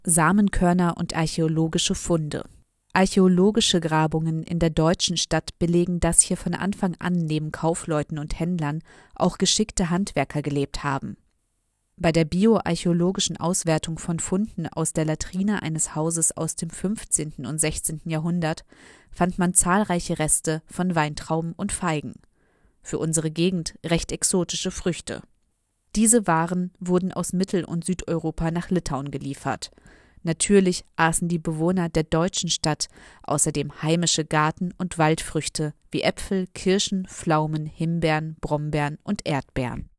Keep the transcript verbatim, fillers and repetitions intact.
Samenkörner und archäologische Funde. Archäologische Grabungen in der deutschen Stadt belegen, dass hier von Anfang an neben Kaufleuten und Händlern auch geschickte Handwerker gelebt haben. Bei der bioarchäologischen Auswertung von Funden aus der Latrine eines Hauses aus dem fünfzehnten und sechzehnten Jahrhundert fand man zahlreiche Reste von Weintrauben und Feigen. Für unsere Gegend recht exotische Früchte. Diese Waren wurden aus Mittel- und Südeuropa nach Litauen geliefert. Natürlich aßen die Bewohner der deutschen Stadt außerdem heimische Garten- und Waldfrüchte wie Äpfel, Kirschen, Pflaumen, Himbeeren, Brombeeren und Erdbeeren.